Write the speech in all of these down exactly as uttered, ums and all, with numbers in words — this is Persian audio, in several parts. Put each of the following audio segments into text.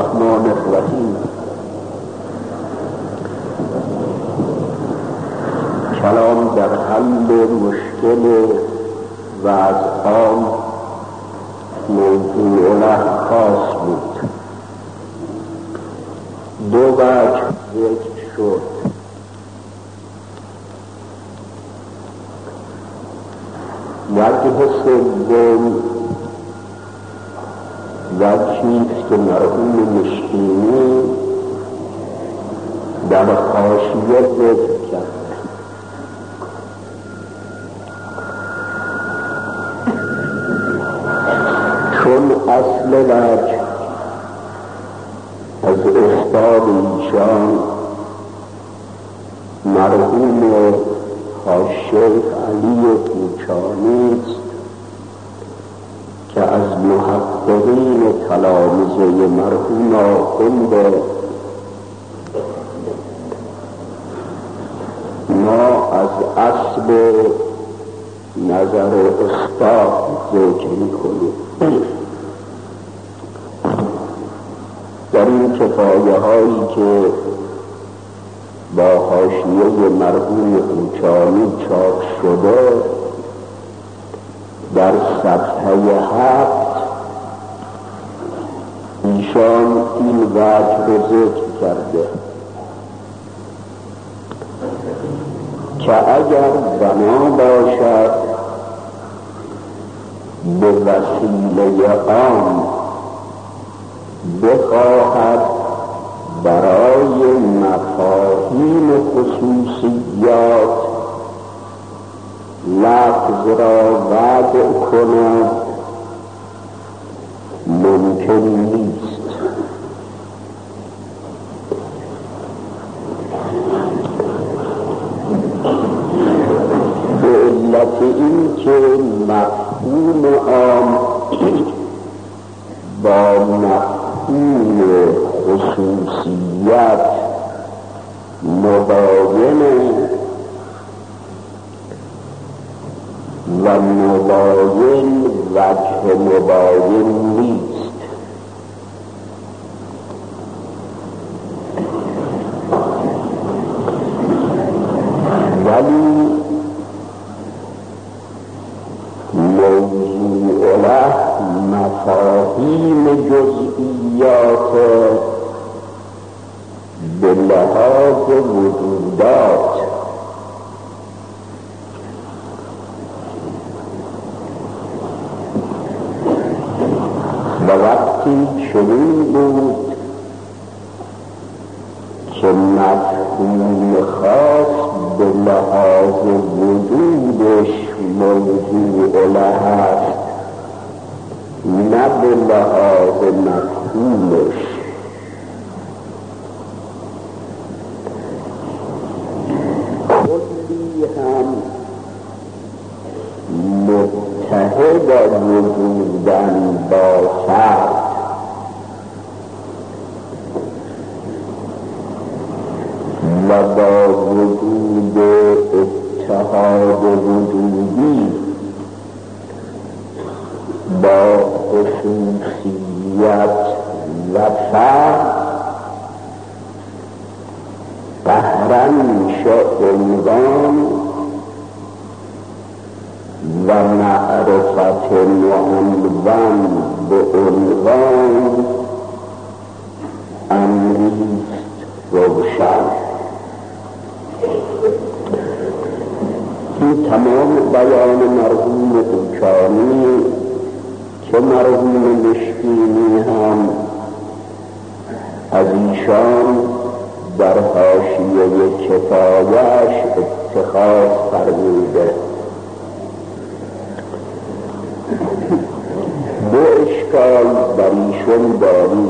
الرحمن الرحیم. کلام در حل مشکل و از آن موضوع له خاص بود. دو وجه ذکر شد. وجه سوم وجهیست که مرحوم مشکینی در حاشیه ذکر کرد. چون اصل وجه از استاد ایشان مرحوم الشیخ علی کوچانی است که از محققین تلامذه مرحوم آخوند ما از اصل نظر استاد ذکر می‌کنیم. در این کفایه هایی که با حاشیه مرحوم کوچانی چاپ شده در صفحه هفت ایشان این وجه رو ذکر کرده که اگر بنا باشد به وسیله آن بخواهد برای مفاهیم خصوصیات لفظ را وضع کند ممکن نیست. به علت این که مفهوم عام با مفهوم خصوصیت مباینه و مباین وجه مباین نیست. ولی موضوع له مفاهیم جزئیات به لحاظ وجودات و وقتی چنین بود که مفهوم خاص به لحاظ وجودش موضوع له است نه به لحاظ مفهومش، کلی هم متحد وجودن باشد و با وجود اتحاد وجودی با خصوصیت و فرد قهرا میشه عنوان و معرفت معنون به عنوان امریست روشن. این تمام بیان مرحوم کوچانی که مرحوم مشکینی هم از ایشان در حاشیه کفایه‌اش اتخاذ فرموده. دو اشکال بر ایشان داریم.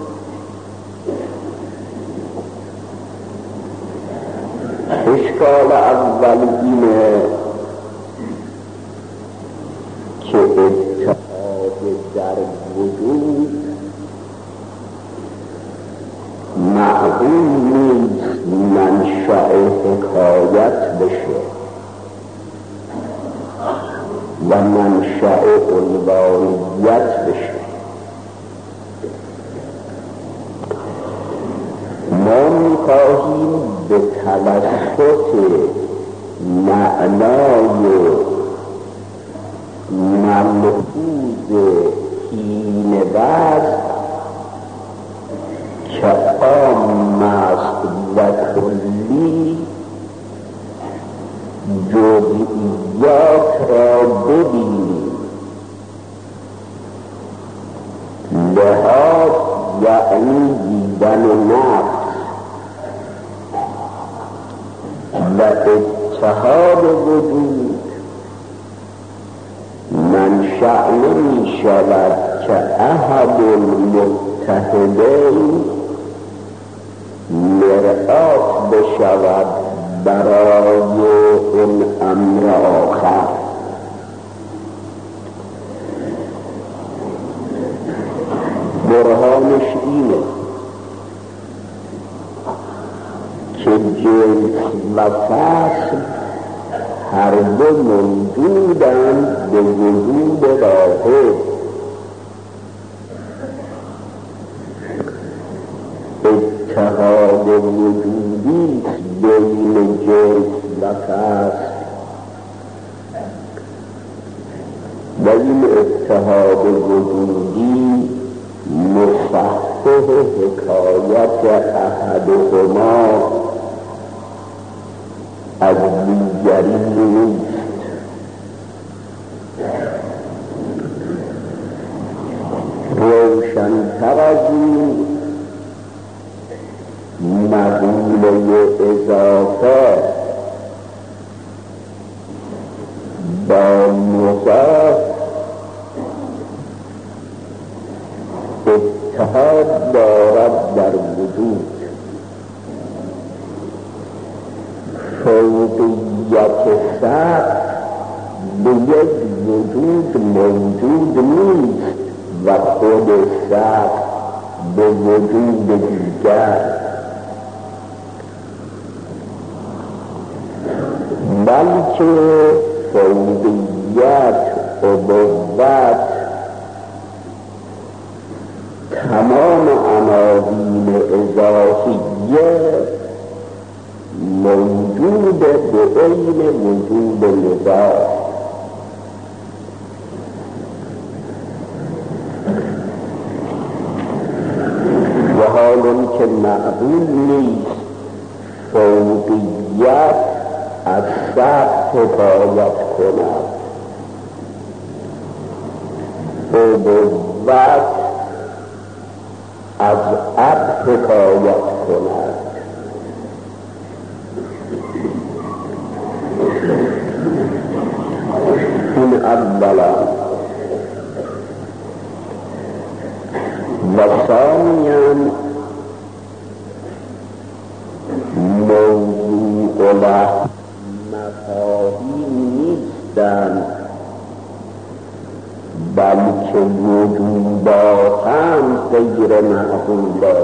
اشکال اول اینه که اتحاد در وجود معقول نیست منشأ حکایت بشه و منشأ عنوانیت بشه. می‌خواهیم به توسط معنای ملحوظ حین وضع که عام است و کلی جزئیات را ببینیم. لحاظ یعنی دیدن نفس و اتحاد وجود منشأ نمی شود که احد المتحدین مرآت بشود برای اون امر آخر. برهانش اینه که جنس و فصل هر دو موجودند به وجود واحد. اتحاد وجودی بین جنس و فصل و این اتحاد وجودی مصحح حکایت احدهما از دیگری نیست. روشن‌تر از این مقوله اضافه با مضاف اتحاد دارد در وجود. فوقیت سقف به یک وجود موجود نیست و خود سقف به وجود دیگر، بلکه فوقیت ابوت تمام عناوین اضافیه موجود به عین وجود نظام. و حالون که معقول نیست فوقیت از سقف حکایت کند، ابوت از اب حکایت کند. این اولا. و ثانیاً موضوع له مفاهیم نیستند، بلکه وجودات هم غیر معقولات.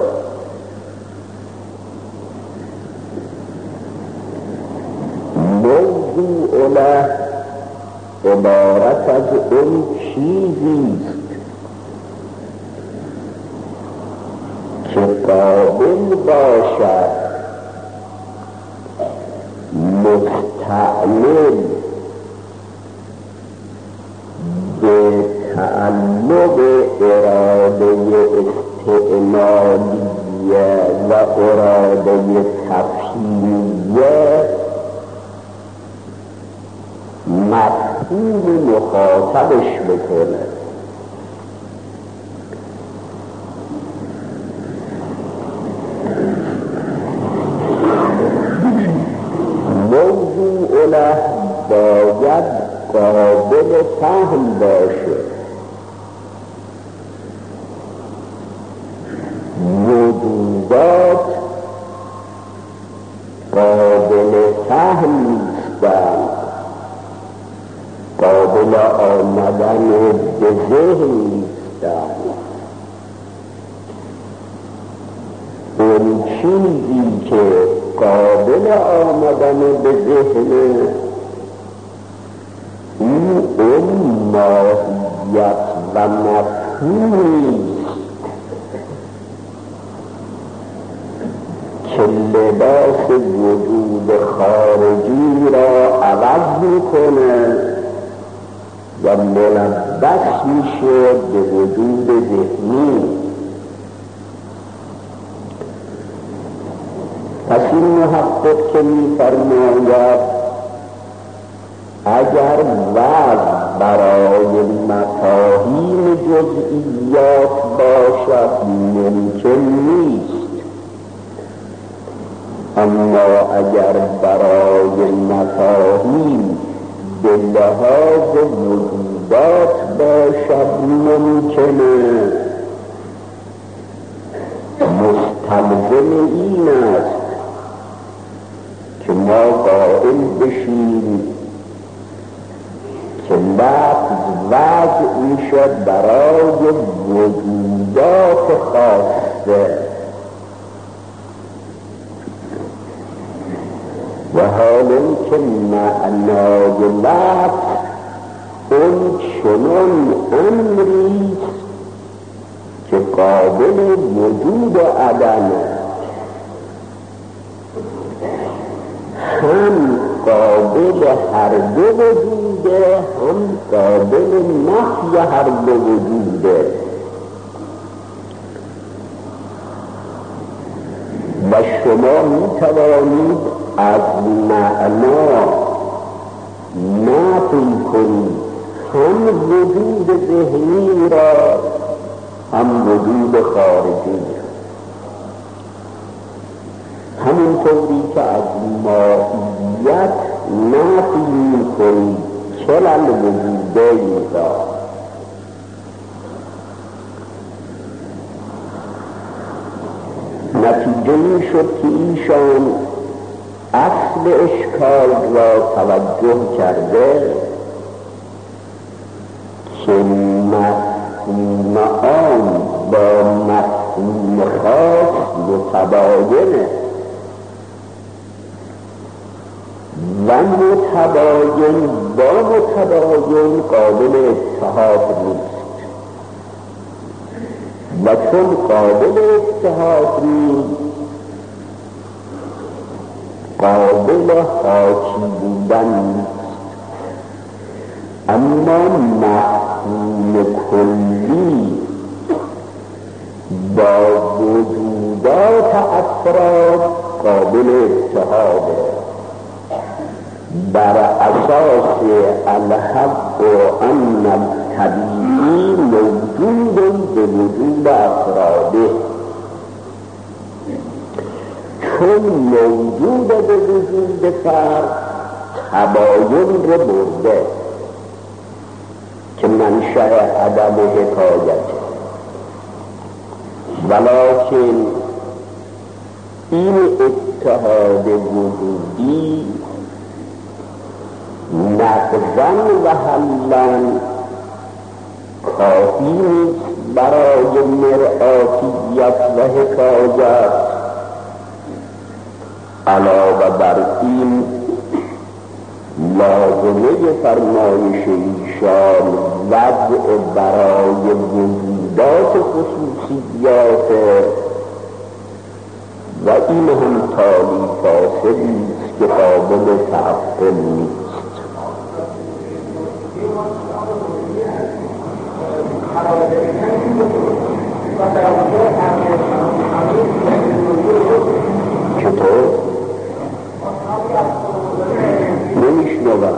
موضوع له عبارت از اون چیزیست که قابل باشد مستعمل به تعلق اراده استعمالیه و اراده تفهیمیه مفهوم مخاطبش بکنه. موضوع له باید قابل فهم باشه. وجودات قابل فهم نیستند، قابل آمدن به ذهن نیستند. اون چیزی که قابل آمدن به ذهن او اون ماهیت و مفهومی که لباس وجود خارجی را عوض میکنه و ملبس میشه به وجود ذهنی. پس این محقق که میفرماید اگر وضع برای مفاهیم جزئیات باشد ممکن نیست، اما اگر برای مفاهیم به لحاظ وجودات باشد ممکنه. مستلزم این است که ما قائل بشیم که لفظ وضع میشد برای وجودات خاصه و حالا که معنای لفظ اون چنان امریست که قابل وجود و عدم، هم قابل هر دو وجوده هم قابل نفی هر دو وجوده و شما می توانید از معنا نفی کنید هم وجود ذهنی را هم وجود خارجی. همونطوری که از ماهیت نفی میکنید چلل وجودین را، نتیجه این شد که ایشان اصل اشکال را توجه کرده که مفهوم آن با مفهوم خاص متباینه و متباین با متباین قابل اتحاد نیست و چون قابل اتحاد نیست قابل حاکی بودن نیست. اما مفهوم کلی با وجودات افراد قابل اتحاده بر اساس الحق و ان الطبیعی موجود به وجود افراده، چون موجود به وجود فرد تباین رو برده که منشأ عدم حکایته، ولکن این اتحاد وجودی نقضاً و حلاً کافی نیست برای مرآتیت و حکایت. علاوه بر این لازمه فرمایش ایشان وضع برای وجودات خصوصیات و این هم تالی فاصلی است که قابل تعقل نیست. چطور؟ نمیشنوم.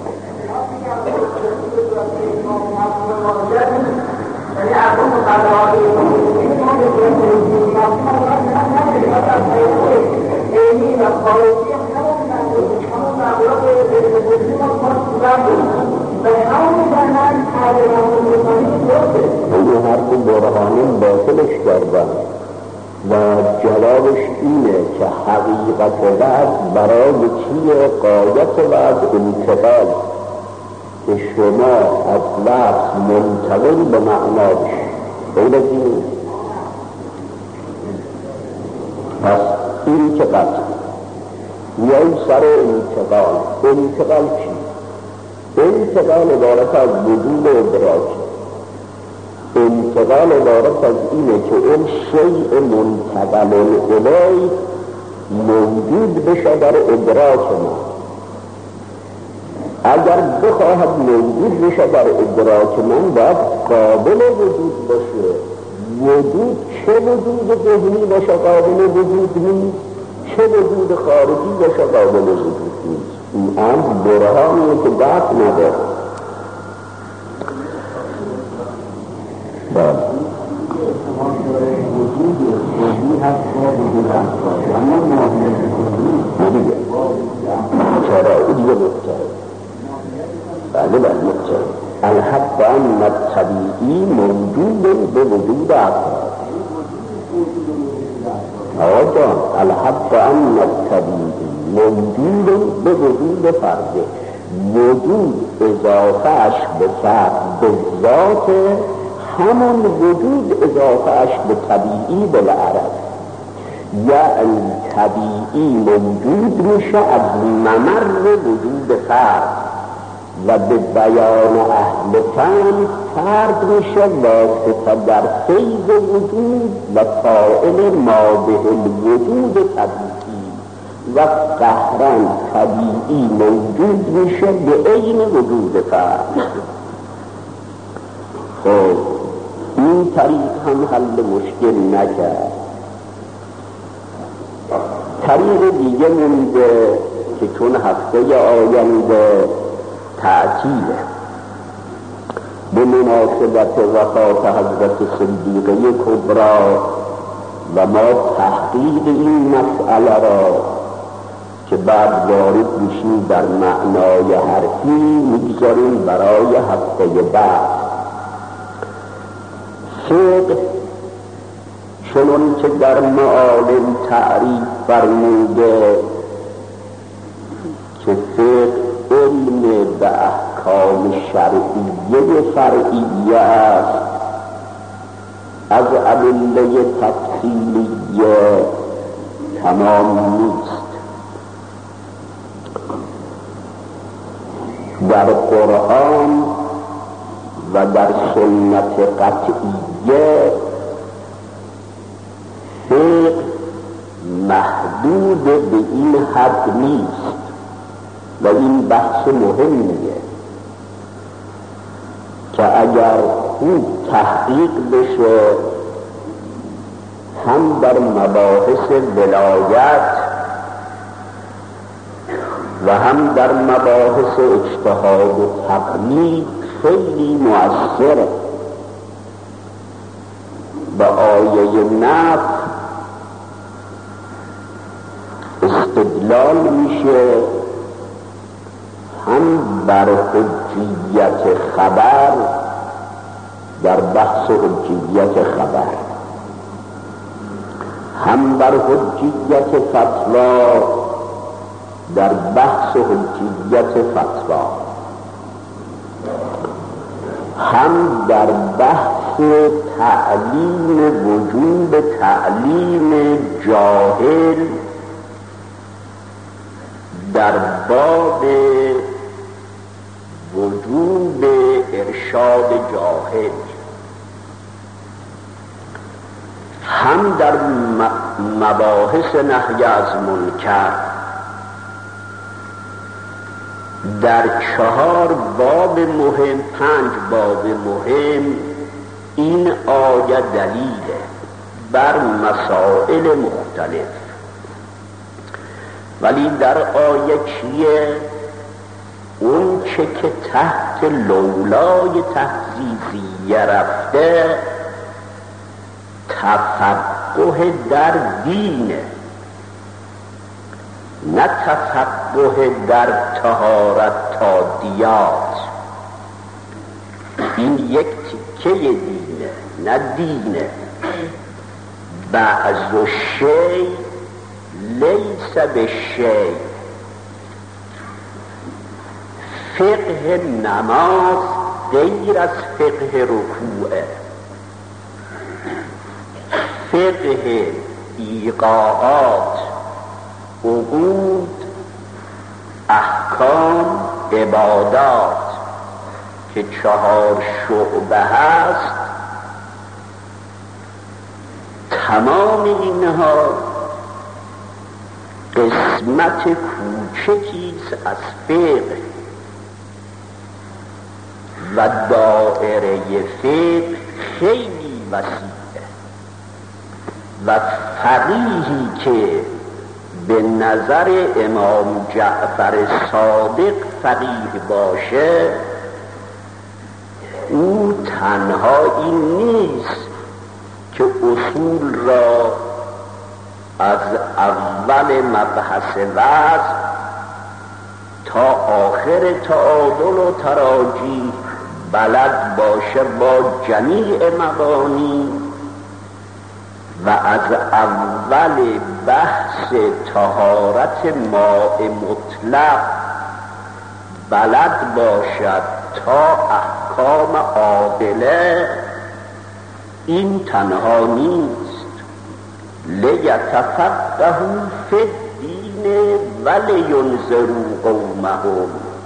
این حرف برهانی باطلش کردن و جوابش اینه که حقیقت وضع برای چیه؟ قایت وضع انتقال که شما از لفظ منتقل به معنا بشید. غیر از این پس این که قطع میایی سر انتقال. انتقال چی؟ انتقال عبارت از وجود ادراکی. انتقال عبارت از اینه که اون شیء منتقل الیه موجود بشه در ادراک ما. اگر بخواهد موجود بشه در ادراک من باید قابل وجود باشه. وجود چه وجود ذهنی باشه قابل وجود نیست، چه وجود خارجی باشه قابل وجود نیست. این امر برهانیه که دست نداره. وجود هست با وجود هست اما دیگه چرا او دیگه نکته بله بله نکته الحق ان الطبیعی موجود به وجود افراد. آقا جان الحق ان الطبیعی موجود به وجود فرده. وجود اضافهش به فرد به ذات همون وجود اضافهش به طبیعی بالعرب، یعنی طبیعی موجود میشه از ممر وجود فرد و به بیان اهل فن فرد میشه واسطه در فیض وجود و فاعل ما به الوجود طبیعی و قهرن طبیعی موجود میشه به عین وجود فرد. خب این طریق هم حل مشکل نکرد. طریق دیگه مونده که چون هفته آینده تعطیله به مناسبت وفات حضرت صدیقه کبرا و ما تحقیق این مسئله را که بعد وارد میشیم در معنای حرفی میگذاریم برای هفته بعد. فقه چنان که در معالم تعریف فرموده که فقه علم به احکام شرعیه فرعیه است، از ادله تفصیلیه تمام نیست. در قرآن و در سنت قطعیه فقه محدود به این حد نیست و این بحث مهمیه که اگر خوب تحقیق بشه هم در مباحث ولایت و هم در مباحث اجتهاد و تقلید خیلی مؤثره. به آیه نفس استدلال میشه هم بر حجیت خبر در بحث حجیت خبر، هم بر حجیت فتوا در بحث حجیت فتوا، هم در بحث تعلیم وجوب تعلیم جاهل در باب وجوب ارشاد جاهل، هم در مباحث نهی از منکر. در چهار باب مهم، پنج باب مهم این آیه دلیله بر مسائل مختلف. ولی در آیه چیه؟ اون چه که تحت لولای تحزیزیه رفته تفقه در دینه، نه تفقه در طهارت تا دیات. این یک تیکه دینه نه دینه. بعض الشیء لیس بالشیء. فقه نماز غیر از فقه رکوعه، فقه ایقاعات، عقود، احکام، عبادات که چهار شعبه هست، تمام اینها قسمت کوچکیست از فقه و دائره فقه خیلی وسیعه و فقیهی که به نظر امام جعفر صادق فقیه باشه او تنها این نیست که اصول را از اول مبحث وضع تا آخر تعادل و تراجیح بلد باشه با جمیع مبانی و از اول بحث طهارت ماء مطلق بلد باشد تا احکام عادله. این تنها نیست، لیتفقهوا فی الدین ولینذروا قومهم.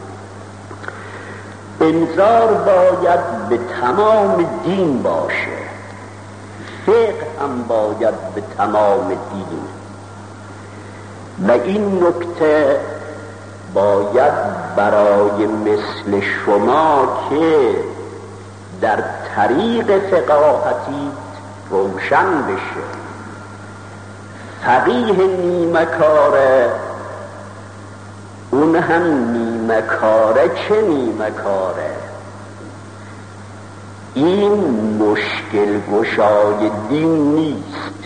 انذار باید به تمام دین باشه، فقه هم باید به تمام دین و این نکته باید برای مثل شما که در طریق فقاهتی روشن بشه. فقیه نیمه کاره، اون هم نیمه کاره. چه نیمه کاره؟ این مشکل گشای دین نیست.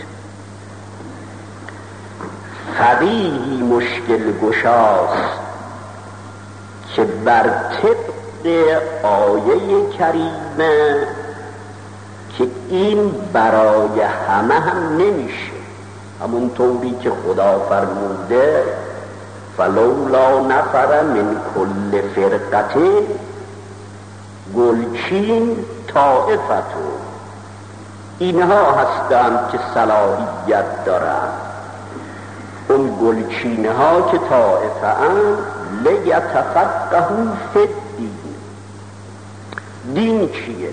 فقیهی مشکل گشاست که بر طبق آیه کریمه که این برای همه هم نمیشه، همون طوری که خدا فرموده فلولا نفر من کل فرقه گلچین طائفتو. اینها هستند که صلاحیت دارند، اون گلچینه ها که طائفه اند. لیتفقهوا فی الدین. دین چیه؟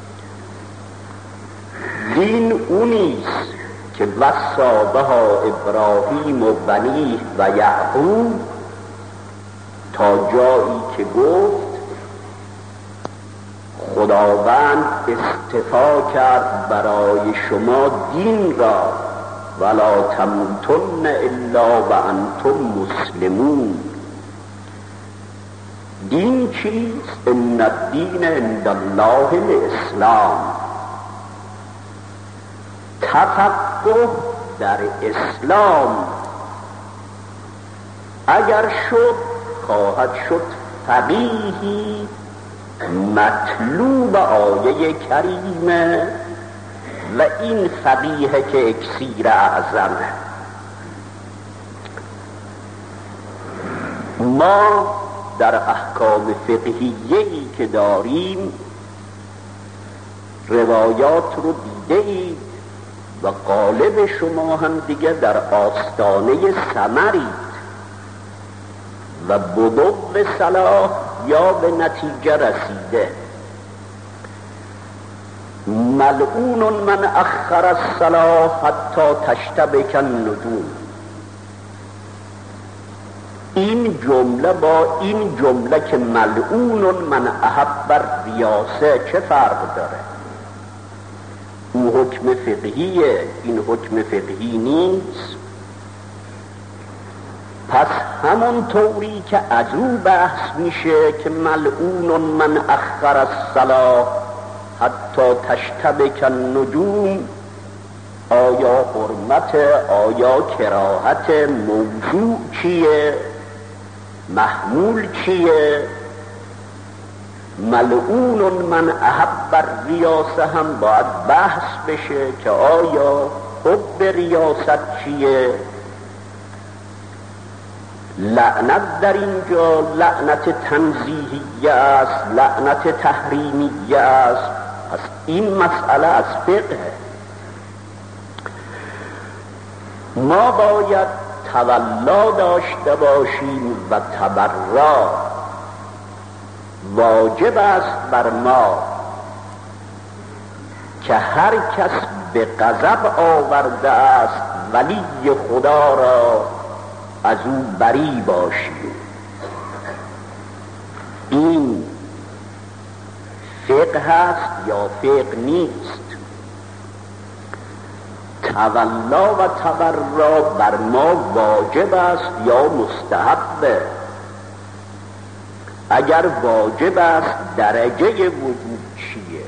دین اونیست که وصا بها ابراهیم و بنیه و یعقوب تا جایی که گفت خداوند اصطفا کرد برای شما دین را ولا تموتن الا و انتم مسلمون. دین چیست؟ ان الدین عند الله الاسلام. تفقه در اسلام اگر شد خواهد شد فقیهی مطلوب آیه کریمه و این فقیه که اکسیر اعظمه. ما در احکام فقهیه‌ای که داریم روایات رو دیده اید و غالب شما هم دیگه در آستانه ثمرید و بدو صلاح یا به نتیجه رسیده. ملعون من اخر الصلاة حتی تشتبک النجوم. این جمله با این جمله که ملعون من احب ریاسه چه فرق داره؟ اون حکم فقهیه، این حکم فقهی نیست. پس همون طوری که از او بحث میشه که ملعون من اخر الصلاة حتی تشتبک النجوم، آیا حرمت، آیا کراهت، موضوع چیه، محمول چیه؟ ملعون من احب ریاسه هم باید بحث بشه که آیا حب ریاست چیه. لعنت در اینجا لعنت تنزیهیه است، لعنت تحریمیه است. پس این مسئله از فقه. ما باید تولا داشته باشیم و تبرا. واجب است بر ما که هر کس به غضب آورده است ولی خدا را از او بری باشی. این فقه است یا فقه نیست؟ تولا و تبرا بر ما واجب است یا مستحب؟ اگر واجب است درجه وجوب چیه؟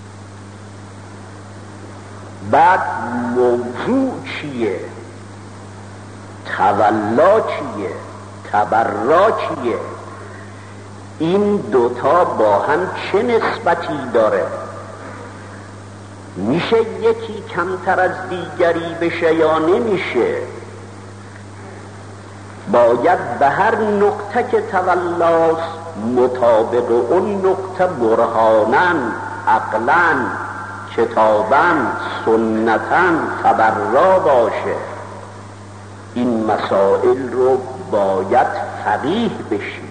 بعد موضوع چیه؟ تولا چیه؟ تبرا چیه؟ این دوتا با هم چه نسبتی داره؟ میشه یکی کمتر از دیگری بشه یا نمیشه؟ باید به هر نقطه که تولاست مطابق اون نقطه برهانن، عقلن، کتابن، سنتن تبرا باشه. این مسائل رو باید فقیه بشی،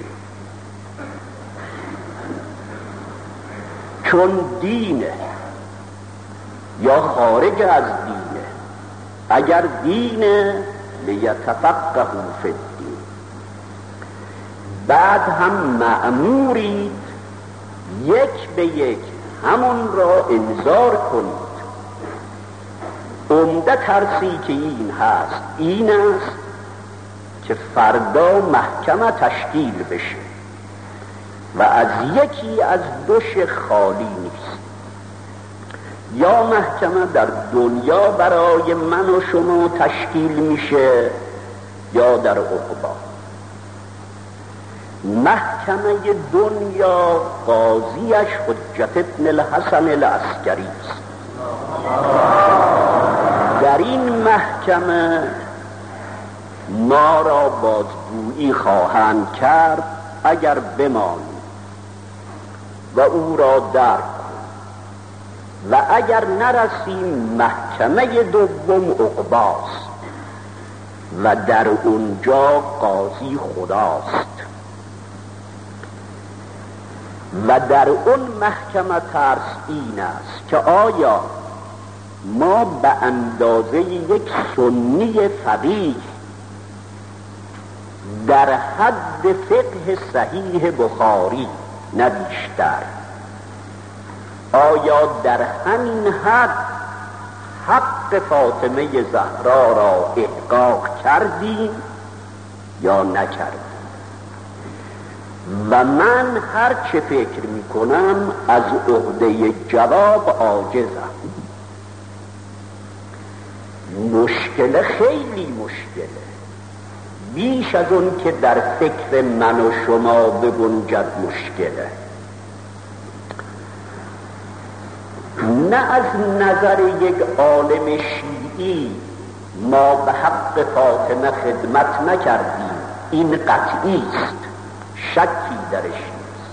چون دینه یا خارج از دینه. اگر دینه لیتفقهوا فی الدین، بعد هم مأمورید یک به یک همون را انذار کنید. عمده ترسی که این هست این است که فردا محکمه تشکیل بشه و از یکی از دوش خالی نیست. یا محکمه در دنیا برای من و شما تشکیل میشه یا در عقبی. محکمه دنیا قاضیش حجت ابن الحسن العسکری است. در این محکمه ما را بازگویی خواهند کرد اگر بمانیم و او را درک و اگر نرسیم محکمه دوم عقباست و در اونجا قاضی خداست و در اون محکمه ترس این است که آیا ما به اندازه یک سنی فقیه در حد فقه صحیح بخاری نه بیشتر، آیا در همین حد حق فاطمه زهرا را احقاق کردیم یا نکردیم؟ و من هر چه فکر می کنم از عهده جواب عاجزم. مشکل خیلی مشکله، بیش از اون که در فکر من و شما بگنجد مشکله. نه از نظر یک عالم شیعی ما به حق فاطمه خدمت نکردیم، این قطعی است، شکی درش نیست.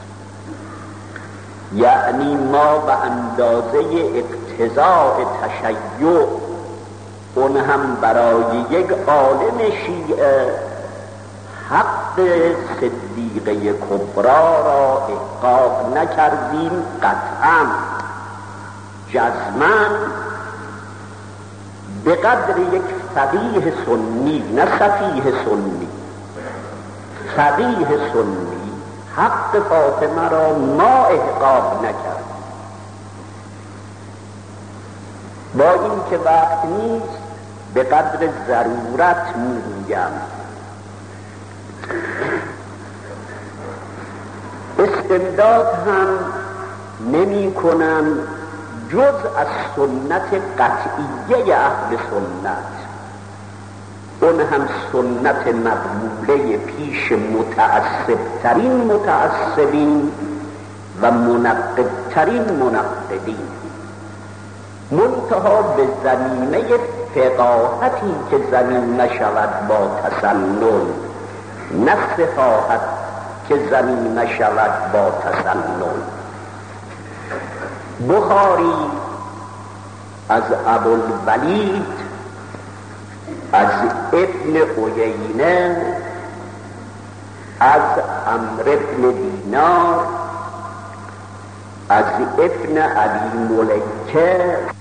یعنی ما به اندازه اقتضاء تشیع، اون هم برای یک عالم شیعه، حق صدیقه کبرا را احقاق نکردیم قطعا جزماً، به قدر یک فقیه سنی، نه سفیه سنی، فقیه سنی حق فاطمه را ما احقاق نکرد. با این که وقت نیست به قدر ضرورت میگویم. استمداد هم نمی کنم جز از سنت قطعیه اهل سنت، اون هم سنت مقبوله پیش متعصب ترین متعصبین و منقد ترین منقدین، منتها به زمینه فقاهتی که زمین نشود با تسنن، نه صفاحت که زمین نشود با تسنن. بخاری از ابوالولید، از ابن عیینه، از عمرو ابن دینار، از ابن ابی ملیکه